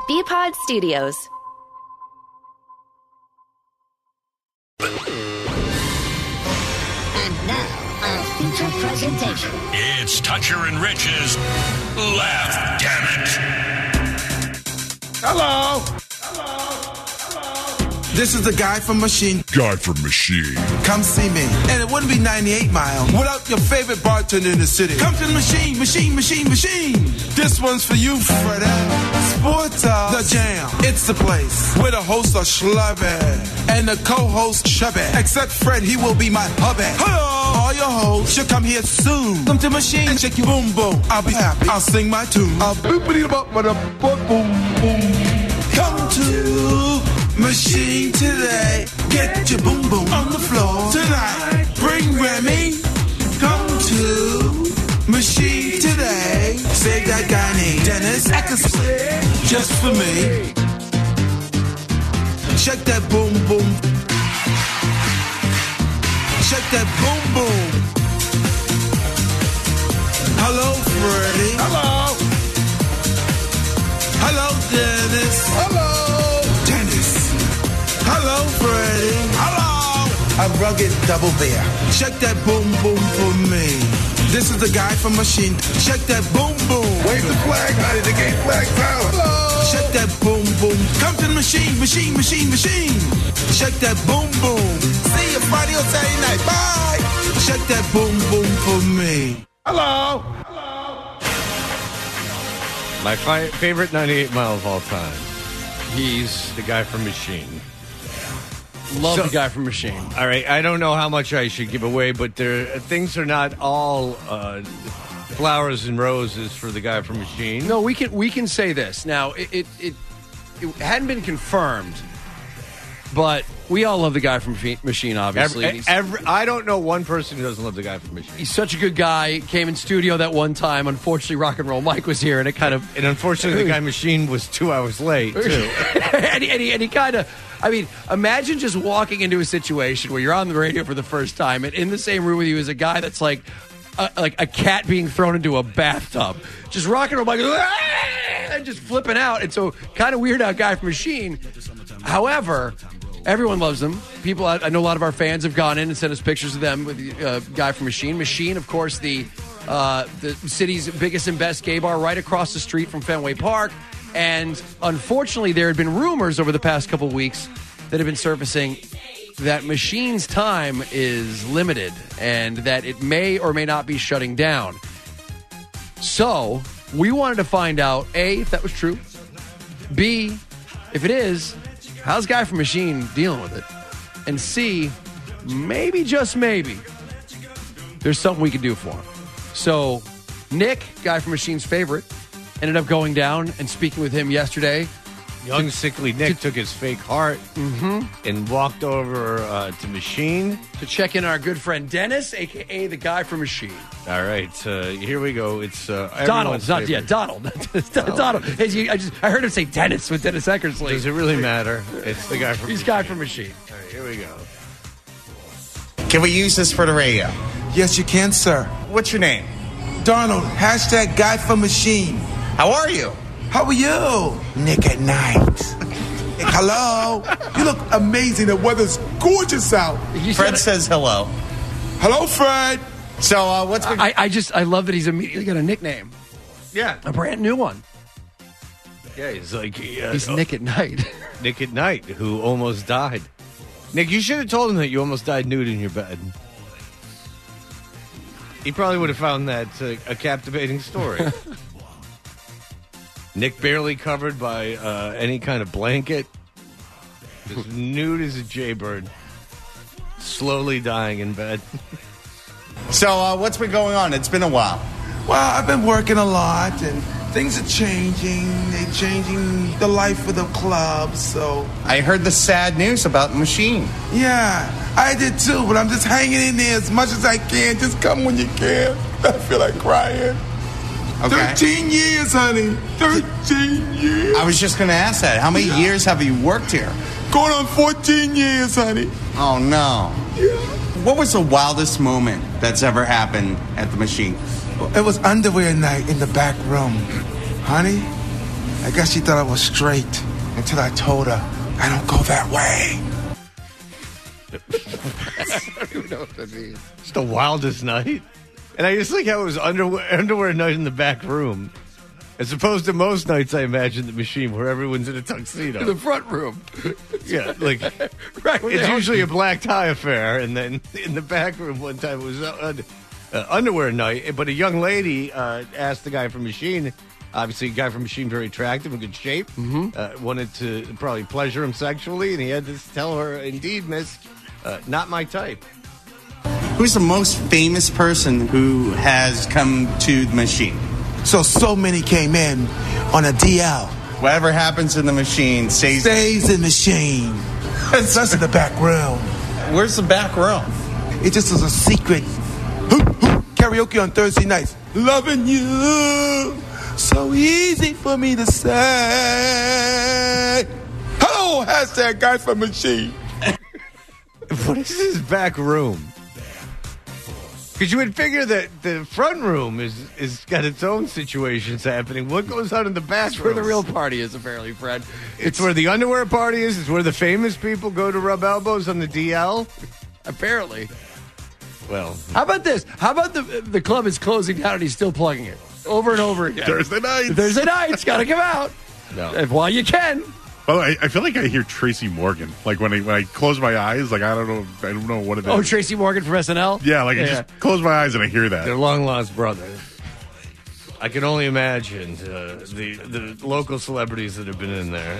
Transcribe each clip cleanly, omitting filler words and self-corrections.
BPod Studios. And now, our feature presentation. It's Toucher and Rich's Laugh Damn It. Hello. This is the guy from Machine. Guy from Machine. Come see me. And it wouldn't be 98 Mile without your favorite bartender in the city. Come to the Machine. This one's for you, Fred. Sports The Jam. It's the place where the hosts are schlubby and the co-host chubby. Except Fred, he will be my hubby. Hello. All your hosts should come here soon. Come to Machine and shake your boom boom. I'll be happy. I'll sing my tune. I'll boopity bop with a boom boom. Come to Machine today. Get your boom boom on the floor tonight. Bring Remy. Come to Machine today. Save that guy named Dennis Eckersley just for me. Check that boom boom. Check that boom boom. Hello, Freddie. Hello. Hello, Dennis. Hello. Hello, Freddie. Hello. I'm rugged double bear. Check that boom boom for me. This is the guy from Machine. Check that boom boom. Wave the flag, honey. The gay flag power. Hello. Check that boom boom. Come to the Machine. Check that boom boom. See you Friday or Saturday night. Bye. Check that boom boom for me. Hello. My favorite 98 Mile of all time. He's the guy from Machine. Love the guy from Machine. All right, I don't know how much I should give away, but things are not all flowers and roses for the guy from Machine. No, we can say this. Now, it hadn't been confirmed, but we all love the guy from Machine, obviously. I don't know one person who doesn't love the guy from Machine. He's such a good guy. Came in studio that one time. Unfortunately, Rock and Roll Mike was here, and it kind of... And unfortunately, the guy Machine was 2 hours late, too. and he kind of... I mean, imagine just walking into a situation where you're on the radio for the first time, and in the same room with you is a guy that's like a cat being thrown into a bathtub. Just Rock and Roll Mike, and just flipping out. And so, kind of weird out guy from Machine. However... Everyone loves them. People, I know a lot of our fans have gone in and sent us pictures of them with the guy from Machine. Machine, of course, the city's biggest and best gay bar right across the street from Fenway Park. And unfortunately, there had been rumors over the past couple of weeks that have been surfacing that Machine's time is limited and that it may or may not be shutting down. So we wanted to find out, A, if that was true. B, if it is, how's Guy from Machine dealing with it? And C, maybe, just maybe, there's something we can do for him. So Nick, Guy from Machine's favorite, ended up going down and speaking with him yesterday. Young, sickly Nick took his fake heart and walked over to Machine. To check in our good friend Dennis, a.k.a. the Guy from Machine. All right, here we go. It's Donald, not yet. Donald. Donald. I heard him say Dennis with Dennis Eckersley. Does it really matter? It's the guy from He's Machine. Guy from Machine. All right, here we go. Can we use this for the radio? Yes, you can, sir. What's your name? Donald, hashtag Guy from Machine. How are you? How are you? Nick at Night. Hello. You look amazing. The weather's gorgeous out. Fred says hello. Hello, Fred. So, what's... I love that he's immediately got a nickname. Yeah. A brand new one. Yeah, he's like... he's Nick at Night. Nick at Night, who almost died. Nick, you should have told him that you almost died nude in your bed. He probably would have found that a captivating story. Nick barely covered by any kind of blanket. Just nude as a jaybird. Slowly dying in bed. So, what's been going on? It's been a while. Well, I've been working a lot, and things are changing. They're changing the life of the club, so... I heard the sad news about the Machine. Yeah, I did too, but I'm just hanging in there as much as I can. Just come when you can. I feel like crying. Okay. 13 years, honey. 13 years. I was just going to ask that. How many years have you worked here? Going on 14 years, honey. Oh, no. Yeah. What was the wildest moment that's ever happened at the Machine? It was underwear night in the back room. Honey, I guess she thought I was straight until I told her I don't go that way. I don't even know what that means. It's the wildest night. And I just like how it was underwear night in the back room. As opposed to most nights, I imagine, the Machine, where everyone's in a tuxedo. In the front room. Yeah, like, Right. it's usually a black tie affair. And then in the back room one time, it was underwear night. But a young lady asked the guy from Machine, obviously a guy from Machine, very attractive, in good shape, wanted to probably pleasure him sexually. And he had to tell her, indeed, miss, not my type. Who's the most famous person who has come to the Machine? So many came in on a DL. Whatever happens in the Machine stays in Machine. That's in the back room. Where's the back room? It just was a secret. Karaoke on Thursday nights. Loving you. So easy for me to say. Hello, hashtag guy from Machine. What is his back room? Because you would figure that the front room is got its own situations happening. What goes on in the back That's room? where the real party is, apparently, Fred. It's where the underwear party is. It's where the famous people go to rub elbows on the DL. Apparently. Well, How about this? How about the club is closing down and he's still plugging it over and over again? Thursday night. Thursday night's got to come out. no. While you can. By the way, I feel like I hear Tracy Morgan. Like when I close my eyes, like I don't know what it is. Oh, Tracy Morgan from SNL? Yeah, like I just close my eyes and I hear that. They're long lost brothers. I can only imagine the local celebrities that have been in there.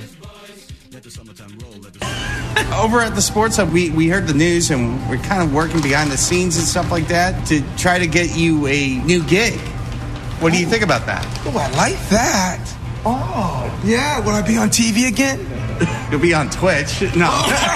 Over at the Sports Hub, we heard the news and we're kind of working behind the scenes and stuff like that to try to get you a new gig. What do you think about that? Oh, I like that. Oh, yeah. Will I be on TV again? You'll be on Twitch. No.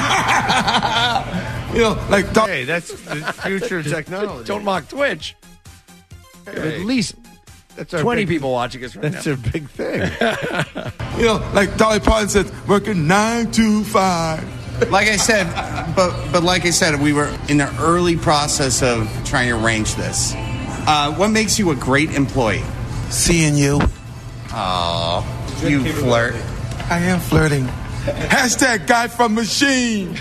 You know, like Hey, that's the future technology. Don't mock Twitch. Hey, At least that's our 20 big- people watching us right That's now. a big thing. you know, like Dolly Parton said, working 9 to 5. Like I said, but like I said, we were in the early process of trying to arrange this. What makes you a great employee? Seeing you. Oh, you flirt. I am flirting. Hashtag guy from Machine.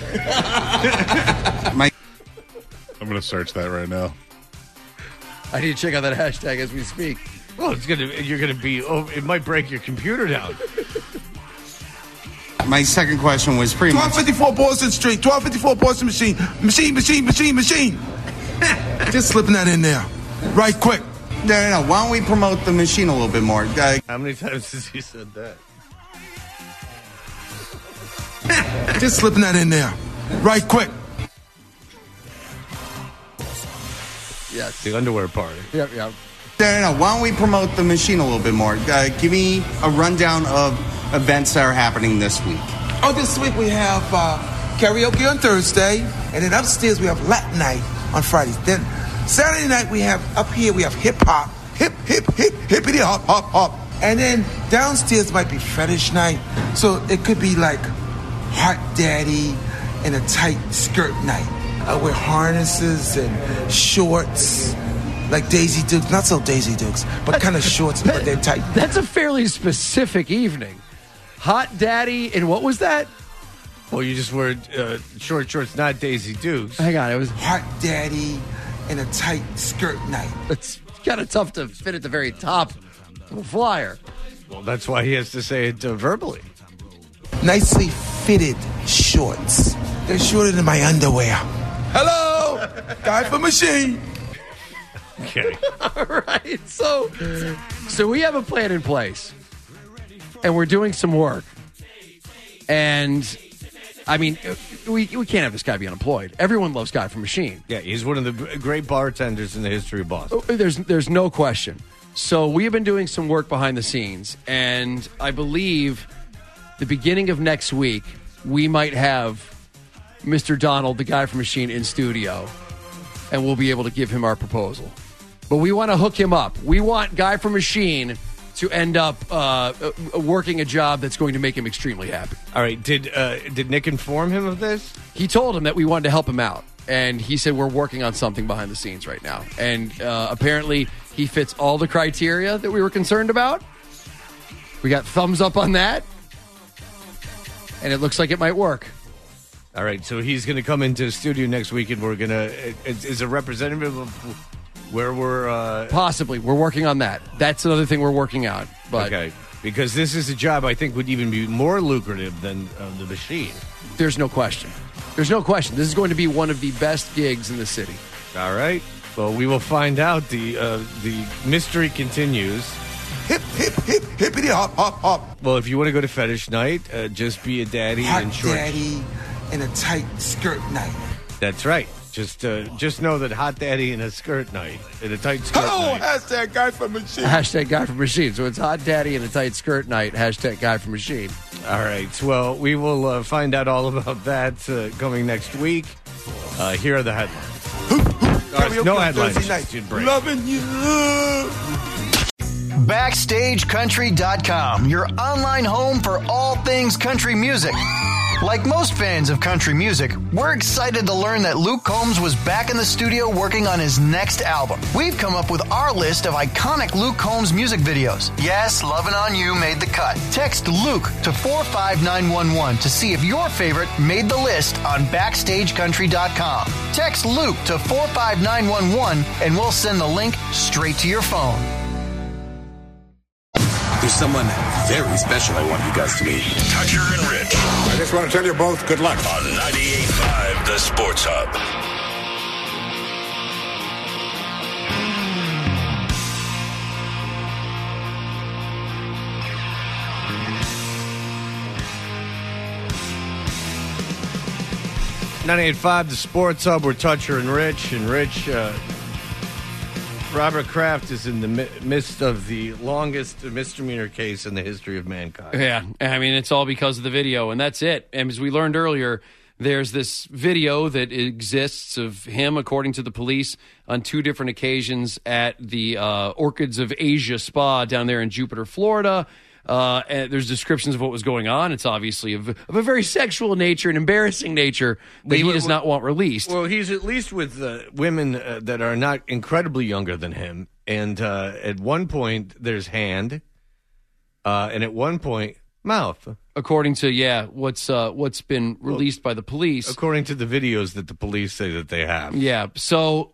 My I'm going to search that right now. I need to check out that hashtag as we speak. Well, you're gonna be. Oh, it might break your computer down. my second question was pretty much 1254 Boston Street. 1254 Boston Machine. Machine. Just slipping that in there. Right quick. no. Why don't we promote the Machine a little bit more? How many times has he said that? Just slipping that in there. Right quick. Yes. The underwear party. Yep. No. Why don't we promote the Machine a little bit more? Give me a rundown of events that are happening this week. Oh, this week we have karaoke on Thursday, and then upstairs we have Latin night on Fridays. Then Saturday night we have hip hop, hippity hop, and then downstairs might be fetish night. So it could be like hot daddy and a tight skirt night with harnesses and shorts. Like Daisy Dukes, not so Daisy Dukes, but kind of shorts, but they're tight. That's a fairly specific evening. Hot daddy, and what was that? Well, you just wear short shorts, not Daisy Dukes. Hang on, it was. Hot daddy and a tight skirt night. It's kind of tough to fit at the very top of a flyer. Well, that's why he has to say it verbally. Nicely fitted shorts. They're shorter than my underwear. Hello, guy from Machine. Okay. All right, so we have a plan in place, and we're doing some work. And I mean, we can't have this guy be unemployed. Everyone loves Guy from Machine. Yeah, he's one of the great bartenders in the history of Boston. There's no question. So we have been doing some work behind the scenes, and I believe the beginning of next week we might have Mr. Donald, the Guy from Machine, in studio, and we'll be able to give him our proposal. But we want to hook him up. We want Guy from Machine to end up working a job that's going to make him extremely happy. All right, did Nick inform him of this? He told him that we wanted to help him out, and he said we're working on something behind the scenes right now. And apparently he fits all the criteria that we were concerned about. We got thumbs up on that, and it looks like it might work. All right, so he's going to come into the studio next week, and we're going to is a representative of where we're Possibly. We're working on that. That's another thing we're working out. But okay, because this is a job I think would even be more lucrative than the machine. there's no question. There's no question. This is going to be one of the best gigs in the city. All right, well, we will find out. The mystery continues. Hip, hip, hip, hippity hop, hop, hop. Well, if you want to go to fetish night, just be a daddy Hot in shorts. daddy in a tight skirt night. That's right. Just know that hot daddy in a skirt night, in a tight skirt Oh, night. hashtag guy from machine. Hashtag guy from machine. So it's hot daddy in a tight skirt night. Hashtag guy from machine. All right. Well, we will find out all about that coming next week. Here are the headlines. No headlines. Just a break. Loving you. BackstageCountry.com, your online home for all things country music. Like most fans of country music, we're excited to learn that Luke Combs was back in the studio working on his next album. We've come up with our list of iconic Luke Combs music videos. Yes, Lovin' On You made the cut. Text Luke to 45911 to see if your favorite made the list on BackstageCountry.com. Text Luke to 45911 and we'll send the link straight to your phone. There's someone very special I want you guys to meet. Toucher and Rich I just want to tell you both good luck. on 98.5 The Sports Hub. .98.5 The Sports Hub. We're Toucher and Rich. Robert Kraft is in the midst of the longest misdemeanor case in the history of mankind. Yeah, I mean, it's all because of the video, and that's it. And as we learned earlier, there's this video that exists of him, according to the police, on 2 different occasions at the Orchids of Asia Spa down there in Jupiter, Florida. And there's descriptions of what was going on. It's obviously of a very sexual nature and embarrassing nature that he does not want released. Well, he's at least with women that are not incredibly younger than him. And at one point, there's hand. And at one point, mouth. According to, what's been released by the police. According to the videos that the police say that they have. Yeah. So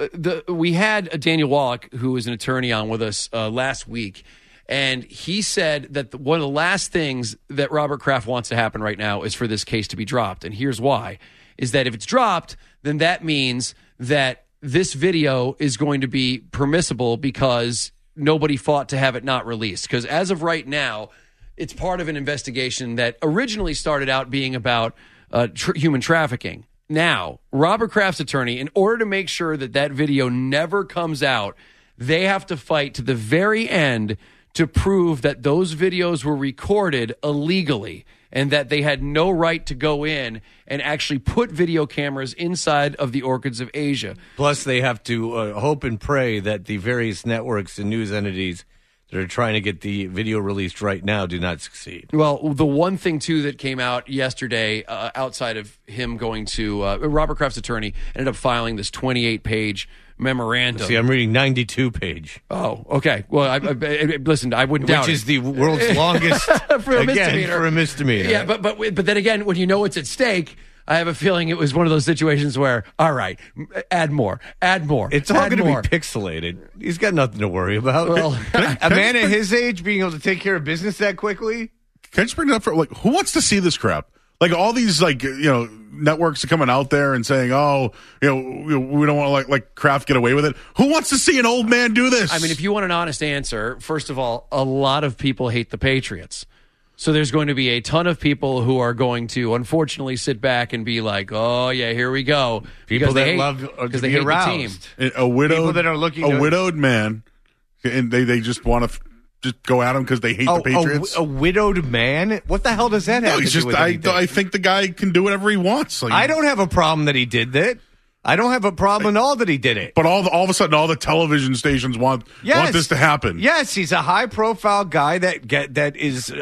we had Daniel Wallach, who is an attorney, on with us last week. And he said that one of the last things that Robert Kraft wants to happen right now is for this case to be dropped. And here's why. Is that if it's dropped, then that means that this video is going to be permissible because nobody fought to have it not released. Because as of right now, it's part of an investigation that originally started out being about human trafficking. Now, Robert Kraft's attorney, in order to make sure that that video never comes out, they have to fight to the very end to prove that those videos were recorded illegally and that they had no right to go in and actually put video cameras inside of the Orchids of Asia. Plus, they have to hope and pray that the various networks and news entities that are trying to get the video released right now do not succeed. Well, the one thing, too, that came out yesterday, outside of him going to Robert Kraft's attorney, ended up filing this 28-page memorandum. See, I'm reading 92-page. Oh, okay. Well, I listen, I wouldn't doubt Which is the world's longest for a misdemeanor. For a misdemeanor. Yeah, but then again, when you know what's at stake, I have a feeling it was one of those situations where, all right, add more. It's all going to be pixelated. He's got nothing to worry about. Well, a man at his age being able to take care of business that quickly? Can I just bring it up for, who wants to see this crap? Like, all these, networks are coming out there and saying, we don't want to let Kraft get away with it. Who wants to see an old man do this? I mean, if you want an honest answer, first of all, a lot of people hate the Patriots. So there's going to be a ton of people who are going to, unfortunately, sit back and be like, "Oh yeah, here we go." People that love because to they be hate aroused. the team. A widowed, people that are looking widowed man, and they just want to just go at him because they hate the Patriots. A widowed man? What the hell does that have to do with anything? I think the guy can do whatever he wants. I don't have a problem that he did that. I don't have a problem at all that he did it. But all of a sudden, all the television stations want this to happen. Yes, he's a high-profile guy that is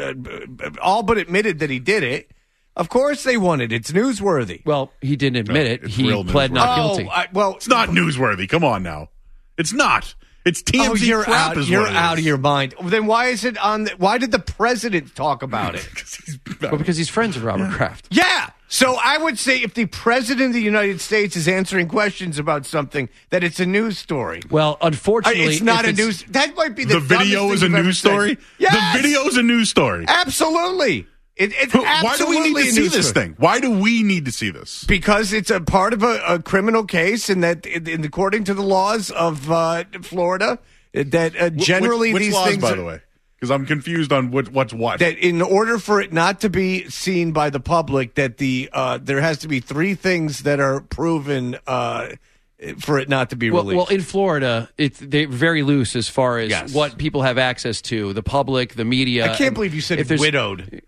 all but admitted that he did it. Of course they want it. It's newsworthy. Well, he didn't admit it. He pled not guilty. It's not newsworthy. Come on now. It's not. It's TMZ you're crap. You're out of your mind. Then why is it on? Why did the president talk about it? Well, because he's friends with Robert Kraft. Yeah. So I would say if the president of the United States is answering questions about something, that it's a news story. Well, unfortunately, it's not a news. That might be the video is a news story. Yes! The video is a news story. Absolutely. It's Why do we need to see this thing? Why do we need to see this? Because it's a part of a criminal case, and that, according to the laws of Florida, that generally which these laws, things, by the way, because I'm confused on what's what. That in order for it not to be seen by the public, that there has to be three things that are proven for it not to be released. Well, in Florida, they're very loose as far as Yes. what people have access to, the public, the media. I can't believe you said widowed.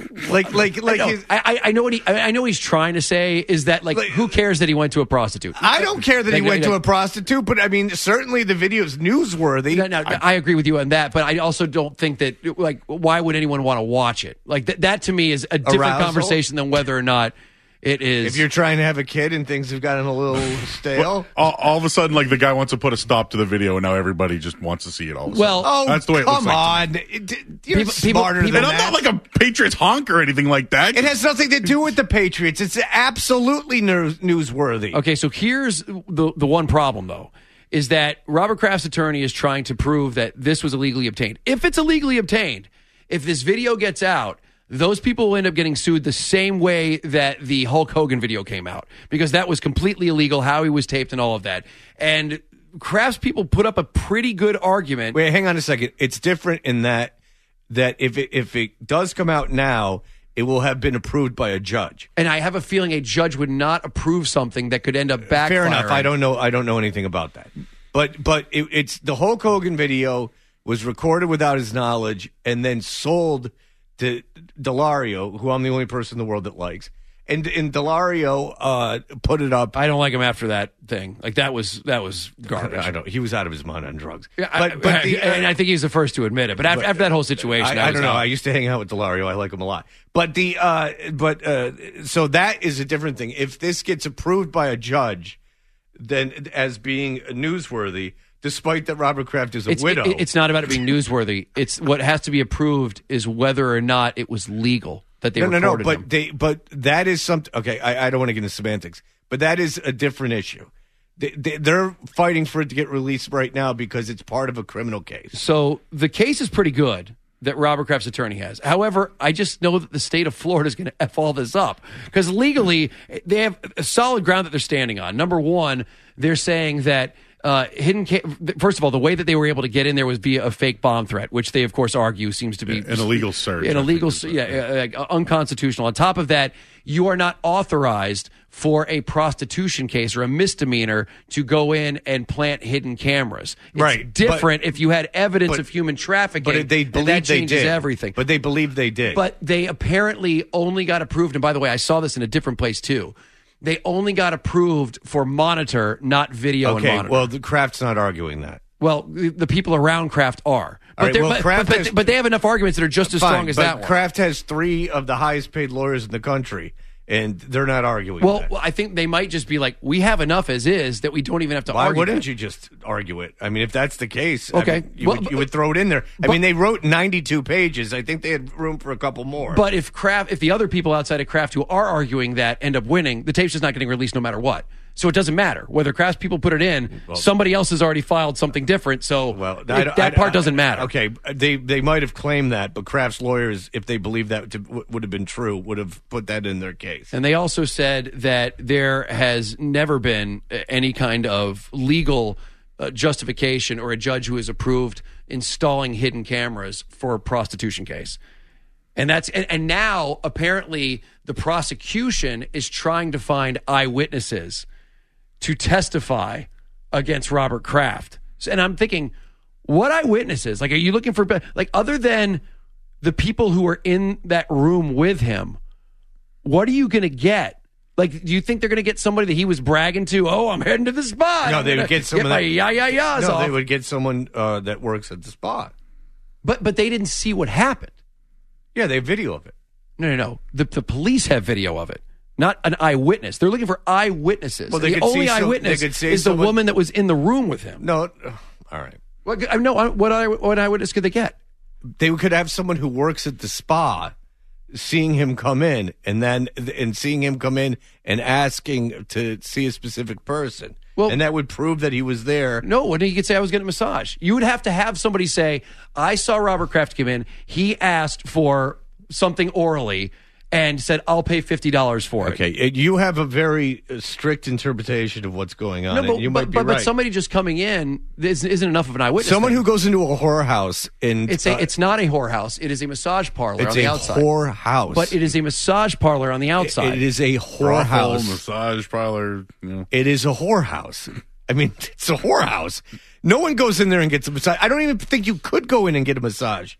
I know what I know. He's trying to say is that who cares that he went to a prostitute? I don't care that he went to a prostitute, but I mean, certainly the video is newsworthy. No, I agree with you on that, but I also don't think that why would anyone want to watch it? That to me is a different Arousal? Conversation than whether or not it is. If you're trying to have a kid and things have gotten a little stale, all of a sudden, the guy wants to put a stop to the video, and now everybody just wants to see it. All of a sudden. That's the way it looks like. Come on, you're smarter than and that. I'm not like a Patriots honk or anything like that. It has nothing to do with the Patriots. It's absolutely newsworthy. Okay, so here's the one problem, though, is that Robert Kraft's attorney is trying to prove that this was illegally obtained. If it's illegally obtained, if this video gets out, those people will end up getting sued the same way that the Hulk Hogan video came out, because that was completely illegal, how he was taped and all of that. And Kraft's people put up a pretty good argument. Wait, hang on a second. It's different in that if it does come out now, it will have been approved by a judge. And I have a feeling a judge would not approve something that could end up backfiring. Fair enough. I don't know anything about that. But it's the Hulk Hogan video was recorded without his knowledge and then sold to Delario, who I'm the only person in the world that likes. And Delario put it up. I don't like him after that thing. That was garbage. I don't. He was out of his mind on drugs. Yeah, and I think he's the first to admit it. But after that whole situation, I don't know. I used to hang out with Delario. I like him a lot. But so that is a different thing. If this gets approved by a judge, then as being newsworthy, despite that Robert Kraft is a widow. It's not about it being newsworthy. It's what has to be approved is whether or not it was legal that they recorded him. But that is something. Okay, I don't want to get into semantics, but that is a different issue. They're fighting for it to get released right now because it's part of a criminal case. So the case is pretty good that Robert Kraft's attorney has. However, I just know that the state of Florida is going to F all this up because legally they have a solid ground that they're standing on. Number one, they're saying that first of all, the way that they were able to get in there was via a fake bomb threat, which they, of course, argue seems to be an illegal search. Unconstitutional. On top of that, you are not authorized for a prostitution case or a misdemeanor to go in and plant hidden cameras. It's right. different if you had evidence of human trafficking. But they believe that they changes did. everything. But they believe they did. But they apparently only got approved. And by the way, I saw this in a different place too. They only got approved for monitor, not video and monitor. Well, the Kraft's not arguing that. Well, the people around Kraft are. But, but they have enough arguments that are just as strong as that one. Kraft has 3 of the highest paid lawyers in the country, and they're not arguing that. Well, I think they might just be like, we have enough as is that we don't even have to argue. Why wouldn't you just argue it? I mean, if that's the case, okay. I mean, you would throw it in there. I mean, they wrote 92 pages. I think they had room for a couple more. But if the other people outside of Kraft who are arguing that end up winning, the tape's just not getting released no matter what. So it doesn't matter whether Kraft's people put it in. Somebody else has already filed something different. So that part doesn't matter. Okay, they might have claimed that, but Kraft's lawyers, if they believed that would have been true, would have put that in their case. And they also said that there has never been any kind of legal justification or a judge who has approved installing hidden cameras for a prostitution case. And now apparently the prosecution is trying to find eyewitnesses to testify against Robert Kraft. And I'm thinking, what eyewitnesses? Are you looking for, other than the people who are in that room with him, what are you going to get? Do you think they're going to get somebody that he was bragging to? Oh, I'm heading to the spot. No, they would get someone they would get someone that works at the spot. But they didn't see what happened. Yeah, they have video of it. No. The police have video of it. Not an eyewitness. They're looking for eyewitnesses. Well, the only eyewitness is the woman that was in the room with him. No, all right. What eyewitness could they get? They could have someone who works at the spa seeing him come in and seeing him come in and asking to see a specific person. Well, and that would prove that he was there. No, when he could say I was getting a massage. You would have to have somebody say, I saw Robert Kraft come in. He asked for something orally and said, I'll pay $50 for it. Okay, you have a very strict interpretation of what's going on. No, and you might be right. But somebody just coming in isn't enough of an eyewitness. Someone who goes into a whorehouse and it's not a whorehouse. It is a massage parlor on the outside. It's a whorehouse. But it is a massage parlor on the outside. It is a whorehouse. Massage parlor. You know. It is a whorehouse. I mean, it's a whorehouse. No one goes in there and gets a massage. I don't even think you could go in and get a massage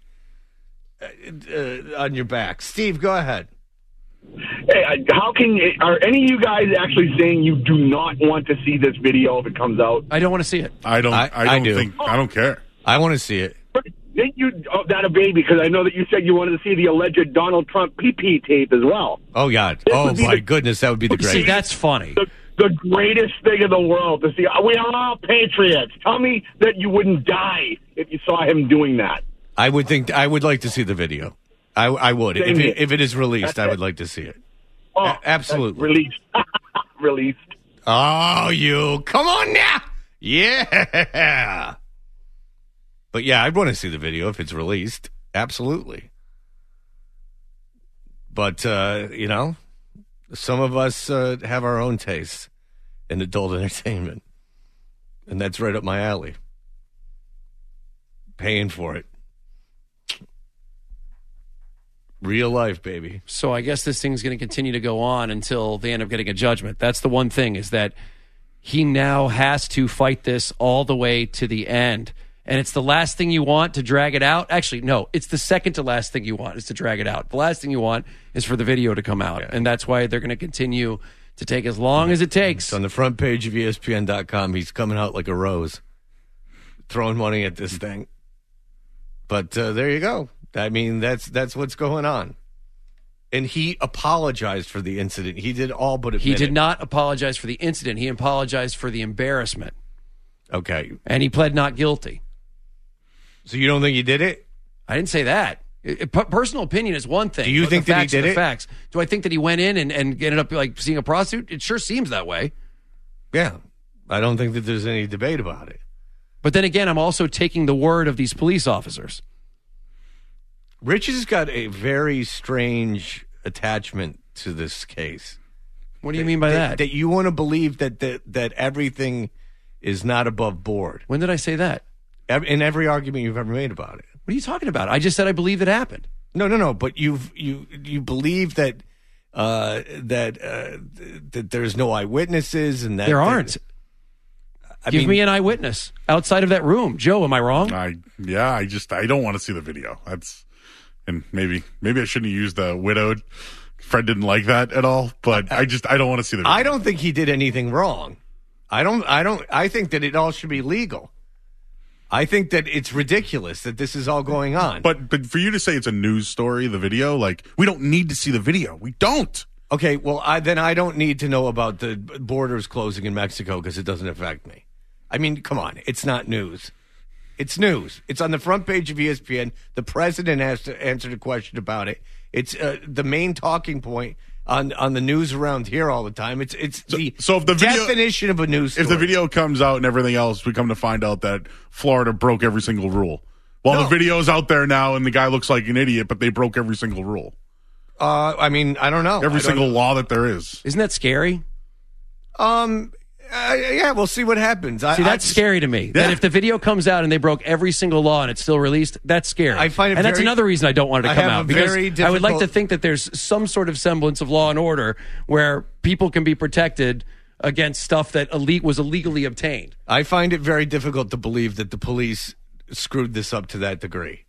on your back. Steve, go ahead. Hey, are any of you guys actually saying you do not want to see this video if it comes out? I don't want to see it. I don't care. I want to see it. Didn't you that a baby? Because I know that you said you wanted to see the alleged Donald Trump PP tape as well. Oh God! Oh my goodness, that would be the greatest. See, that's funny. The greatest thing in the world to see. We are all patriots. Tell me that you wouldn't die if you saw him doing that. I would like to see the video. I would. If it is released, I would like to see it. Oh, absolutely. Released. Released. Oh, you. Come on now. Yeah. But yeah, I'd want to see the video if it's released. Absolutely. But, some of us have our own tastes in adult entertainment. And that's right up my alley. Paying for it. Real life, baby. So I guess this thing's going to continue to go on until they end up getting a judgment. That's the one thing, is that he now has to fight this all the way to the end. And it's the last thing you want to drag it out. Actually, no, it's the second to last thing you want is to drag it out. The last thing you want is for the video to come out. Yeah. And that's why they're going to continue to take as long as it takes. It's on the front page of ESPN.com. He's coming out like a rose, throwing money at this thing. But there you go. I mean, that's what's going on. And he apologized for the incident. He did all but admit He did not apologize for the incident. He apologized for the embarrassment. Okay. And he pled not guilty. So you don't think he did it? I didn't say that. Personal opinion is one thing. Do you think that he did it? Facts. Do I think that he went in and ended up like seeing a prostitute? It sure seems that way. Yeah. I don't think that there's any debate about it. But then again, I'm also taking the word of these police officers. Rich has got a very strange attachment to this case. What do you mean by that? That you want to believe that everything is not above board. When did I say that? In every argument you've ever made about it. What are you talking about? I just said I believe it happened. No. But you believe that there's no eyewitnesses and that there aren't. Give me an eyewitness outside of that room. Joe, am I wrong? I don't want to see the video. And maybe I shouldn't have used the widowed. Fred didn't like that at all, but I don't want to see the video. I don't think he did anything wrong. I think that it all should be legal. I think that it's ridiculous that this is all going on. But for you to say it's a news story, the video, like, we don't need to see the video. We don't. Okay, well, then I don't need to know about the borders closing in Mexico because it doesn't affect me. I mean, come on. It's not news. It's news. It's on the front page of ESPN. The president has to answer the question about it. It's the main talking point on the news around here all the time. It's the definition of a news story. If the video comes out and everything else, we come to find out that Florida broke every single rule. Well, the video's out there now, and the guy looks like an idiot, but they broke every single rule. I mean, I don't know. Every single law that there is. Isn't that scary? Yeah, we'll see what happens. That's scary to me. Yeah. That if the video comes out and they broke every single law and it's still released, that's scary. I find it and that's another reason I don't want it to come out. Because I would like to think that there's some sort of semblance of law and order where people can be protected against stuff that was illegally obtained. I find it very difficult to believe that the police screwed this up to that degree.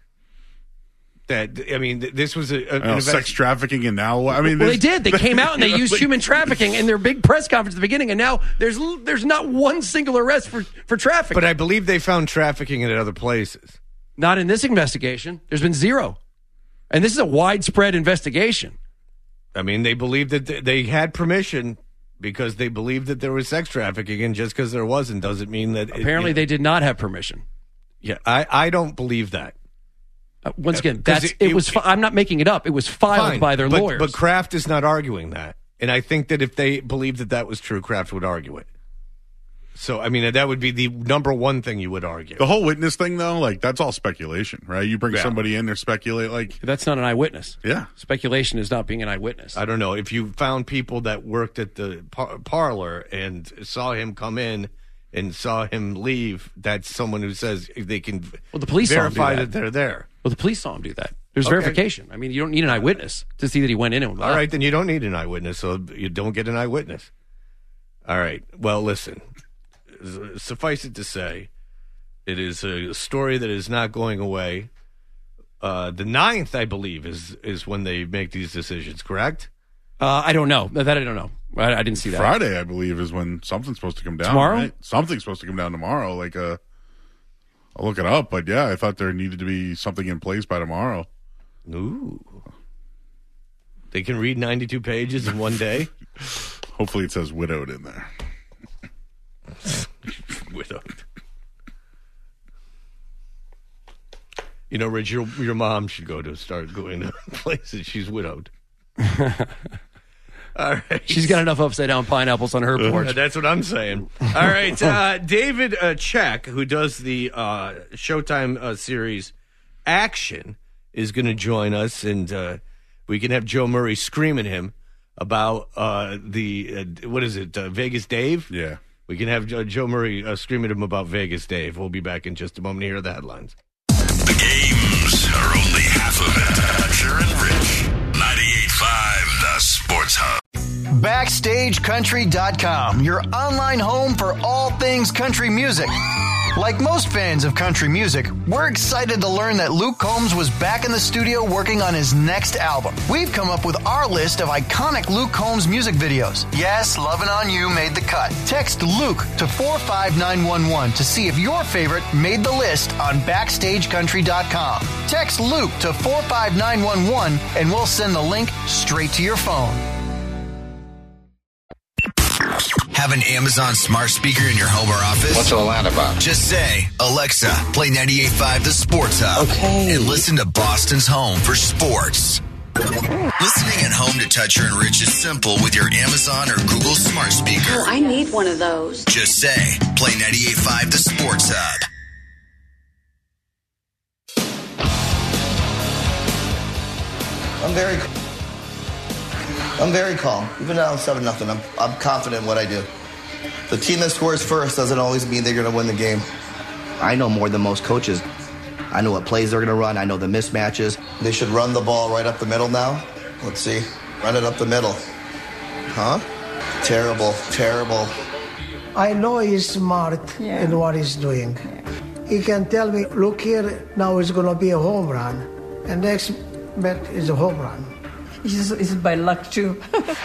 This was sex trafficking, and now they did. They came out and they used human trafficking in their big press conference at the beginning, and now there's not one single arrest for trafficking. But I believe they found trafficking in other places. Not in this investigation. There's been zero, and this is a widespread investigation. I mean, they believed that they had permission because they believed that there was sex trafficking, and just because there wasn't doesn't mean that. Apparently, they did not have permission. Yeah, I don't believe that. Once again, I'm not making it up. It was filed by their lawyers. But Kraft is not arguing that. And I think that if they believed that was true, Kraft would argue it. So, I mean, that would be the number one thing you would argue. The whole witness thing, though, like, that's all speculation, right? You bring somebody in, they speculate, like... That's not an eyewitness. Yeah. Speculation is not being an eyewitness. I don't know. If you found people that worked at the parlor and saw him come in and saw him leave, that's someone who says they can the police verify that they're there. Well, the police saw him do that. There's verification. I mean, you don't need an eyewitness to see that he went in and left. All right, then you don't need an eyewitness, so you don't get an eyewitness. All right. Well, listen. Suffice it to say, it is a story that is not going away. The 9th, I believe, is when they make these decisions, correct? I don't know. That I don't know. I didn't see that. Friday, I believe, is when something's supposed to come down. Tomorrow? Right? Something's supposed to come down tomorrow. Like, I'll look it up, but yeah, I thought there needed to be something in place by tomorrow. Ooh. They can read 92 pages in one day? Hopefully it says widowed in there. Widowed. You know, Rich, your mom should start going to places. She's widowed. All right. She's got enough upside-down pineapples on her porch. That's what I'm saying. All right. David Check, who does the Showtime series Action, is going to join us, and we can have Joe Murray scream at him about what is it, Vegas Dave? Yeah. We can have Joe Murray scream at him about Vegas Dave. We'll be back in just a moment to hear the headlines. The games are only half of it. Dutcher and Rich. 98.5 The Sports Hub. BackstageCountry.com, your online home for all things country music. Like most fans of country music, we're excited to learn that Luke Combs was back in the studio working on his next album. We've come up with our list of iconic Luke Combs music videos. Yes, Lovin' On You made the cut. Text Luke to 45911 to see if your favorite made the list on BackstageCountry.com. Text Luke to 45911 and we'll send the link straight to your phone. Have an Amazon smart speaker in your home or office? What's all that about? Just say, Alexa, play 98.5 The Sports Hub. Okay. And listen to Boston's home for sports. Listening at home to Toucher and Rich is simple with your Amazon or Google smart speaker. Oh, I need one of those. Just say, play 98.5 The Sports Hub. I'm very calm. Even now, 7-0. I'm confident in what I do. The team that scores first doesn't always mean they're going to win the game. I know more than most coaches. I know what plays they're going to run. I know the mismatches. They should run the ball right up the middle now. Let's see. Run it up the middle. Huh? Terrible. I know he's smart in what he's doing. He can tell me, look here, now it's going to be a home run. And next bet is a home run. It's by luck, too.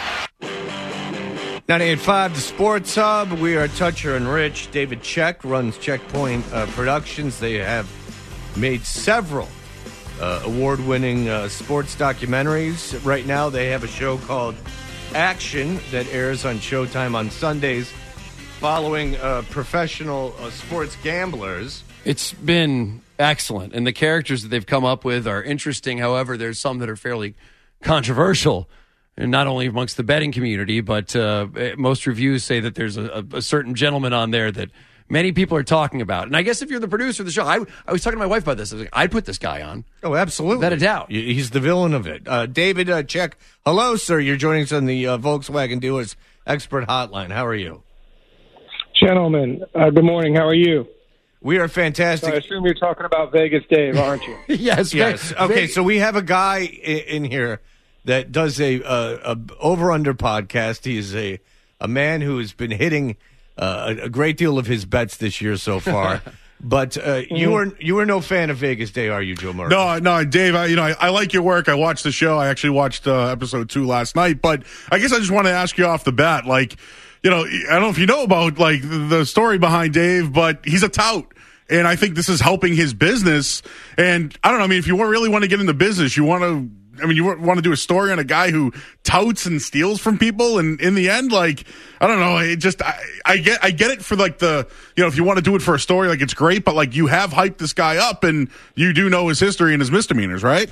98.5 The Sports Hub. We are Toucher and Rich. David Check runs Checkpoint Productions. They have made several award-winning sports documentaries. Right now, they have a show called Action that airs on Showtime on Sundays following professional sports gamblers. It's been excellent, and the characters that they've come up with are interesting. However, there's some that are fairly controversial, and not only amongst the betting community, but most reviews say that there's a certain gentleman on there that many people are talking about. And I guess if you're the producer of the show, I was talking to my wife about this. I was like, I'd put this guy on. Oh, absolutely. Without a doubt. He's the villain of it. David Check, hello, sir. You're joining us on the Volkswagen Dealers Expert Hotline. How are you? Gentlemen, good morning. How are you? We are fantastic. So I assume you're talking about Vegas Dave, aren't you? Yes. Okay, so we have a guy in here that does a over-under podcast. He's a man who has been hitting a great deal of his bets this year so far. But you were no fan of Vegas Day, are you, Joe Murray? No, Dave. I like your work. I watched the show. I actually watched episode 2 last night. But I guess I just want to ask you off the bat, like, I don't know if you know about like the story behind Dave, but he's a tout. And I think this is helping his business. And I don't know, if you really want to get into business, you want to you want to do a story on a guy who touts and steals from people, and in the end, like, I don't know, it just, I get it for like the, if you want to do it for a story, like, it's great, but like, you have hyped this guy up, and you do know his history and his misdemeanors, right?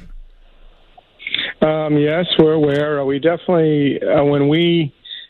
Yes, we're aware. We definitely, when we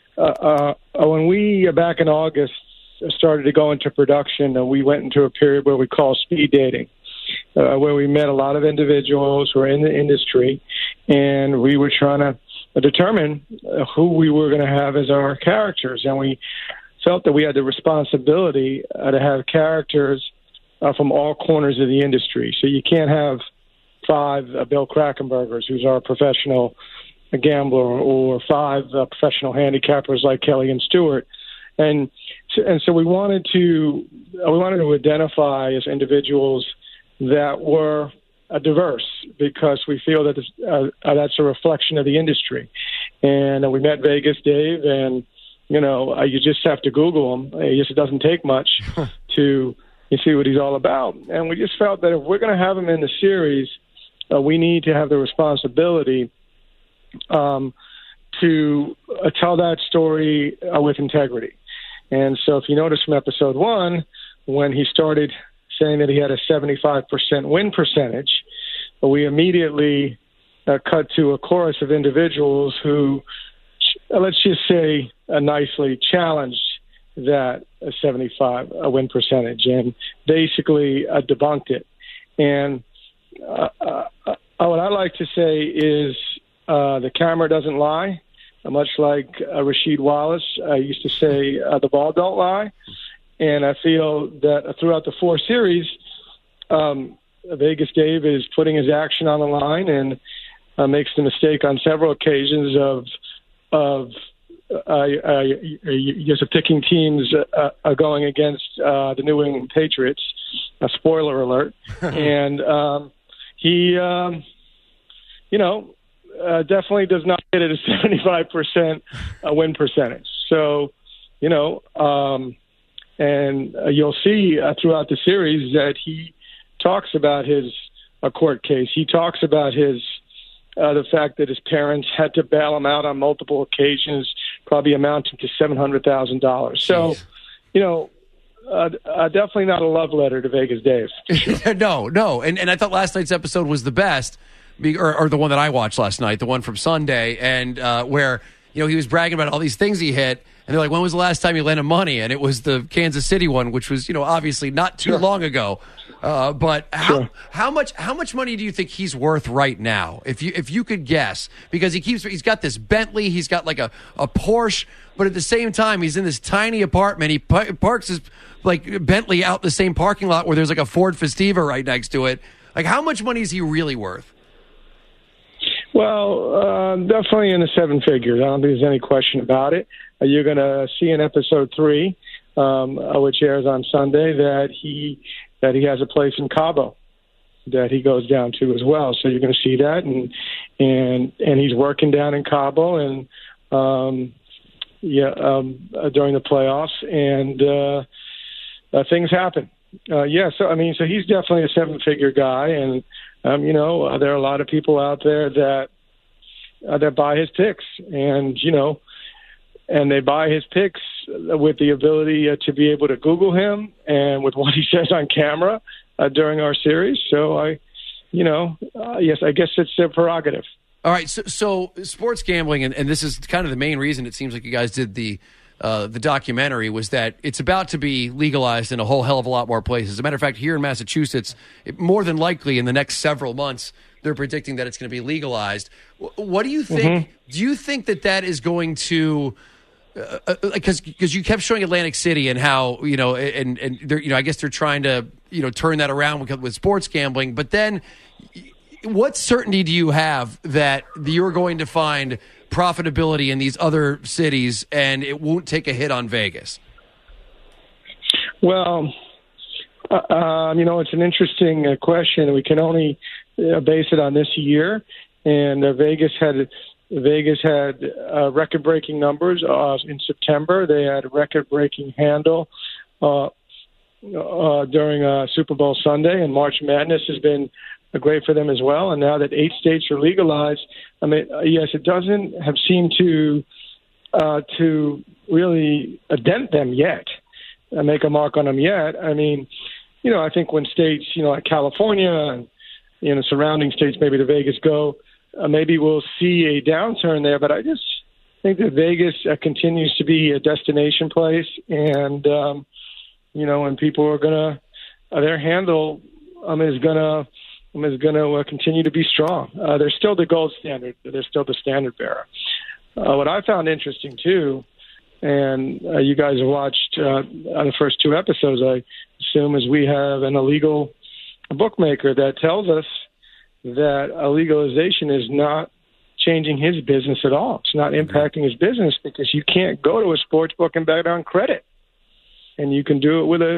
back in August started to go into production, we went into a period where we call speed dating, where we met a lot of individuals who are in the industry, and we were trying to determine who we were going to have as our characters. And we felt that we had the responsibility to have characters from all corners of the industry. So you can't have 5 Bill Krackombergers, who's our professional gambler, or 5 professional handicappers like Kelly and Stewart. And so we wanted to identify as individuals that were diverse, because we feel that that's a reflection of the industry. And we met Vegas Dave, and you just have to Google him. It doesn't take much to see what he's all about. And we just felt that if we're going to have him in the series, we need to have the responsibility to tell that story with integrity. And so if you notice from episode 1, when he started saying that he had a 75% win percentage, we immediately cut to a chorus of individuals who, let's just say, nicely challenged that 75 win percentage and basically debunked it. And what I like to say is the camera doesn't lie, much like Rasheed Wallace used to say, the ball don't lie. And I feel that throughout the 4 series, Vegas Dave is putting his action on the line and makes the mistake on several occasions of picking teams going against the New England Patriots. A spoiler alert. And he, definitely does not get it a 75% win percentage. So, and you'll see throughout the series that he talks about his court case. He talks about the fact that his parents had to bail him out on multiple occasions, probably amounting to $700,000. So, definitely not a love letter to Vegas Dave. Sure. No. And I thought last night's episode was the best, or the one that I watched last night, the one from Sunday, and where he was bragging about all these things he hit. And they're like, when was the last time you lent him money? And it was the Kansas City one, which was, obviously not too long ago. But how much money do you think he's worth right now? If you could guess, because he's got this Bentley, he's got like a Porsche, but at the same time, he's in this tiny apartment. He parks his Bentley out in the same parking lot where there's like a Ford Festiva right next to it. Like, how much money is he really worth? Well, definitely in the 7 figures. I don't think there's any question about it. You're going to see in episode 3, which airs on Sunday, that he has a place in Cabo that he goes down to as well. So you're going to see that, and he's working down in Cabo, and during the playoffs, and things happen. So he's definitely a 7-figure guy, and there are a lot of people out there that buy his picks, and they buy his picks with the ability to be able to Google him and with what he says on camera during our series. So yes, I guess it's their prerogative. All right, so sports gambling, and this is kind of the main reason it seems like you guys did the documentary, was that it's about to be legalized in a whole hell of a lot more places. As a matter of fact, here in Massachusetts, more than likely in the next several months, they're predicting that it's going to be legalized. What do you think? Mm-hmm. Do you think that is going to? Because you kept showing Atlantic City and how and I guess they're trying to turn that around with sports gambling. But then, what certainty do you have that you're going to find profitability in these other cities and it won't take a hit on Vegas? Well, it's an interesting question. We can only base it on this year, and Vegas had record-breaking numbers in September. They had record-breaking handle during Super Bowl Sunday, and March Madness has been great for them as well. And now that 8 states are legalized, I mean, yes, it doesn't have seemed to really dent them yet, make a mark on them yet. I mean, I think when states, like California and, surrounding states, maybe to Vegas go, maybe we'll see a downturn there. But I just think that Vegas continues to be a destination place. And, and people are going to, their handle is going to continue to be strong. They're still the gold standard. They're still the standard bearer. What I found interesting, too, and you guys have watched the first 2 episodes, I assume, is we have an illegal bookmaker that tells us that a legalization is not changing his business at all. It's not impacting his business because you can't go to a sports book and bet on credit, and you can do it with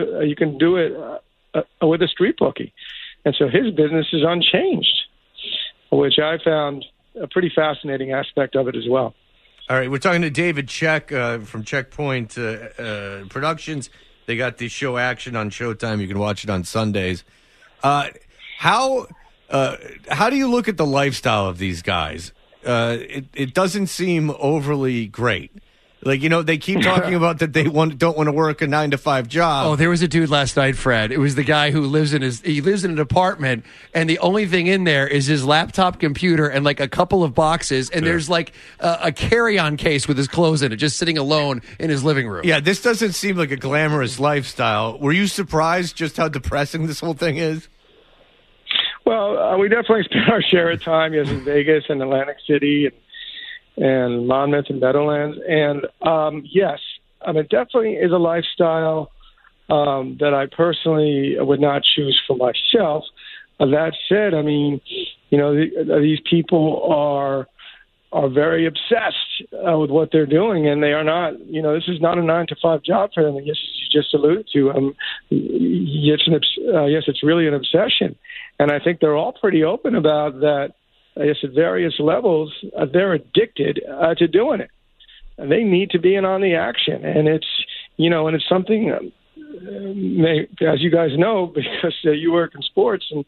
a street bookie, and so his business is unchanged, which I found a pretty fascinating aspect of it as well. All right, we're talking to David Check from Checkpoint Productions. They got the show Action on Showtime. You can watch it on Sundays. How do you look at the lifestyle of these guys? It doesn't seem overly great. Like, they keep talking about that they don't want to work a 9-to-5 job. Oh, there was a dude last night, Fred. It was the guy who lives in an apartment, and the only thing in there is his laptop computer and like a couple of boxes, and there's like a carry-on case with his clothes in it, just sitting alone in his living room. Yeah, this doesn't seem like a glamorous lifestyle. Were you surprised just how depressing this whole thing is? Well, we definitely spent our share of time, in Vegas and Atlantic City and Monmouth and Meadowlands. And, yes, it definitely is a lifestyle that I personally would not choose for myself. That said, these people are very obsessed with what they're doing, and they are not, this is not a 9-to-5 job for them. And yes, you just alluded to, yes, it's really an obsession. And I think they're all pretty open about that. I guess at various levels, they're addicted to doing it. And they need to be in on the action. And it's, and it's something, as you guys know, because you work in sports, and,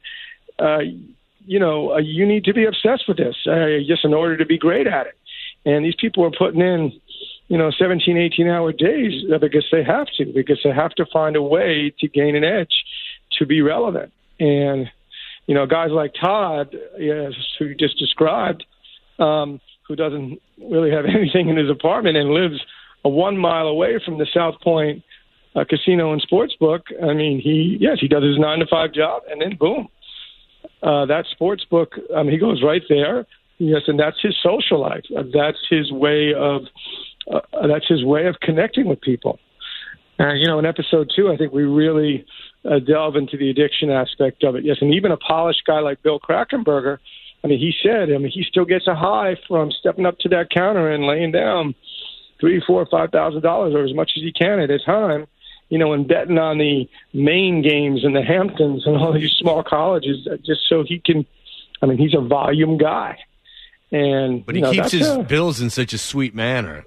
you need to be obsessed with this just in order to be great at it. And these people are putting in, 17, 18-hour days because they have to find a way to gain an edge, to be relevant. And, guys like Todd, who you just described, who doesn't really have anything in his apartment and lives 1 mile away from the South Point casino and sports book. He does his 9-to-5 job, and then boom, that sports book. He goes right there. Yes, and that's his social life. That's his way of connecting with people. In episode 2, I think we really delve into the addiction aspect of it. Yes, and even a polished guy like Bill Krakenberger, he said, he still gets a high from stepping up to that counter and laying down $3,000, $4,000, $5,000 or as much as he can at a time, and betting on the Maine games and the Hamptons and all these small colleges just so he can. He's a volume guy. But he keeps his bills in such a sweet manner.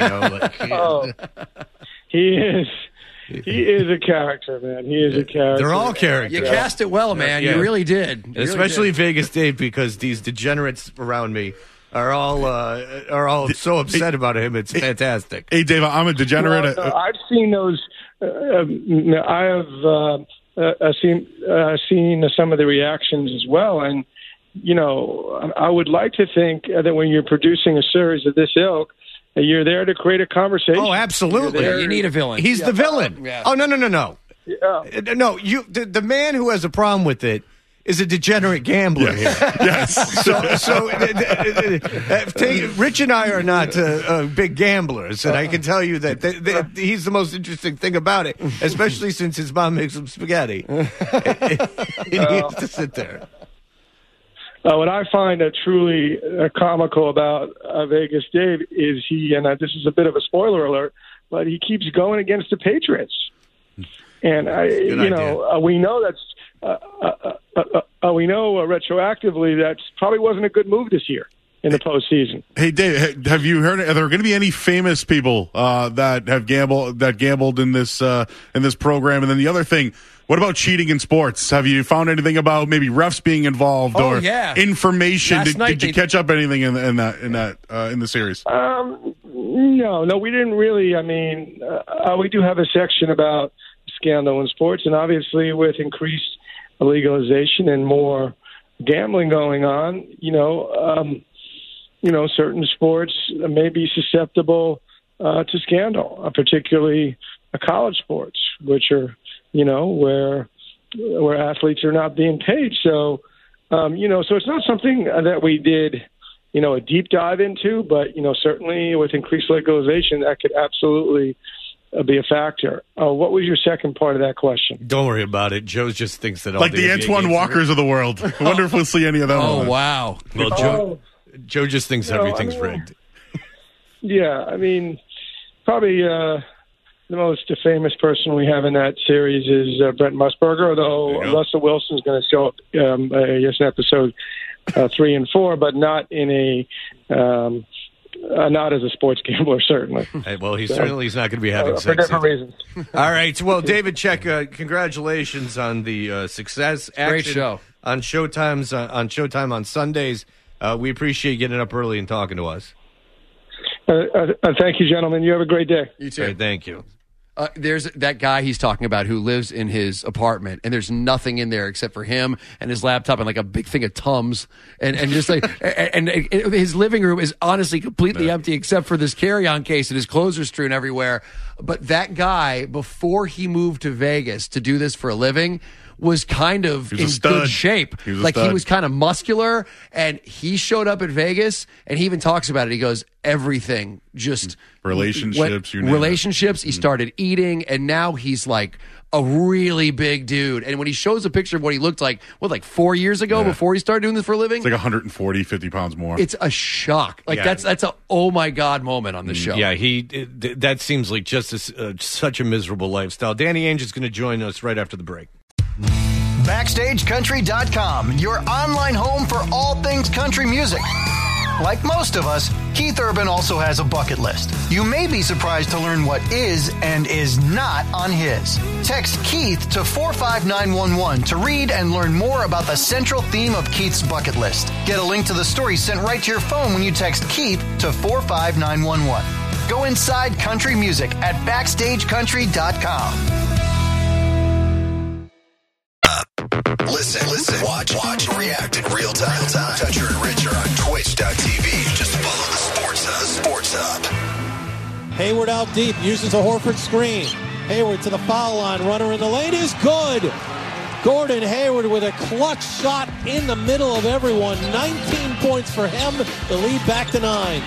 He is. He is a character, man. He is a character. They're all characters. You cast it well, man. Yeah. You really did. Especially Vegas Dave, because these degenerates around me are all so upset about him. It's fantastic. Hey, Dave, I'm a degenerate. I've seen those. I have seen some of the reactions as well, and I would like to think that when you're producing a series of this ilk, you're there to create a conversation. Oh, absolutely. You need a villain. He's the villain. Yeah. Oh, no. Yeah. No, the man who has a problem with it is a degenerate gambler here. Yes. Rich and I are not big gamblers, and I can tell you that he's the most interesting thing about it, especially since his mom makes him spaghetti. He needs to sit there. What I find truly comical about Vegas Dave is and this is a bit of a spoiler alert, but he keeps going against the Patriots. And we know that's we know retroactively that probably wasn't a good move this year. in the postseason. Hey, Dave, have you heard? Are there going to be any famous people that have gambled in this program? And then the other thing, what about cheating in sports? Have you found anything about maybe refs being involved or information? Did you catch up anything in the series? No, we didn't really. I mean, we do have a section about scandal in sports, and obviously with increased legalization and more gambling going on, certain sports may be susceptible to scandal, particularly college sports, which are, where athletes are not being paid. So, so it's not something that we did, a deep dive into, but, certainly with increased legalization, that could absolutely be a factor. What was your second part of that question? Don't worry about it. Joe just thinks that all like the Antoine Walkers of the world. I wonder if we'll see any of them. Oh, wow. Well, Joe just thinks everything's rigged. Yeah, I mean, probably the most famous person we have in that series is Brent Musburger, although Russell Wilson's going to show up, in episode 3 and 4, but not in not as a sports gambler, certainly. Well, he certainly is not going to be having sex. For different reasons. All right. Well, David Check, congratulations on the success. Great show. On Showtime on Sundays. We appreciate you getting up early and talking to us. Thank you, gentlemen. You have a great day. You too. Right, thank you. There's that guy he's talking about who lives in his apartment, and there's nothing in there except for him and his laptop and like a big thing of Tums, and just like and his living room is honestly completely empty except for this carry-on case, and his clothes are strewn everywhere. But that guy, before he moved to Vegas to do this for a living, was kind of in good shape. He was kind of muscular, and he showed up at Vegas, and he even talks about it. He goes, everything just relationships. He started eating, and now he's like a really big dude. And when he shows a picture of what he looked like, 4 years ago before he started doing this for a living? It's like 140, 50 pounds more. It's a shock. That's a oh my God moment on the show. Yeah, that seems like just such a miserable lifestyle. Danny Ainge is going to join us right after the break. BackstageCountry.com, your online home for all things country music. Like most of us, Keith Urban also has a bucket list. You may be surprised to learn what is and is not on his. Text Keith to 45911 to read and learn more about the central theme of Keith's bucket list. Get a link to the story sent right to your phone when you text Keith to 45911. Go inside country music at BackstageCountry.com. Listen, watch, react in real time. Toucher and Rich are on Twitch.tv. Just follow the Sports Hub. Hayward out deep, uses a Horford screen. Hayward to the foul line, runner in the lane is good. Gordon Hayward with a clutch shot in the middle of everyone. 19 points for him. The lead back to 9.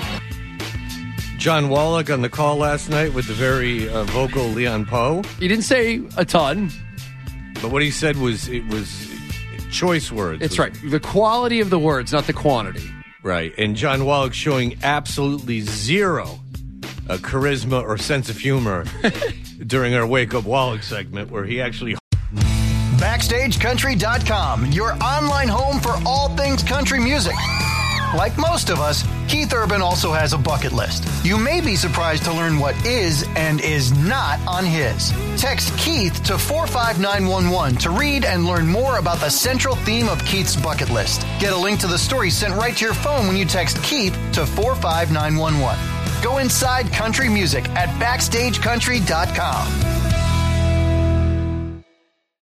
John Wallach on the call last night with the very vocal Leon Poe. He didn't say a ton. But what he said was choice words. It's right. The quality of the words, not the quantity. Right. And John Wallach showing absolutely zero charisma or sense of humor during our Wake Up Wallach segment where he actually... BackstageCountry.com, your online home for all things country music. Like most of us, Keith Urban also has a bucket list. You may be surprised to learn what is and is not on his. Text Keith to 45911 to read and learn more about the central theme of Keith's bucket list. Get a link to the story sent right to your phone when you text Keith to 45911. Go inside country music at BackstageCountry.com.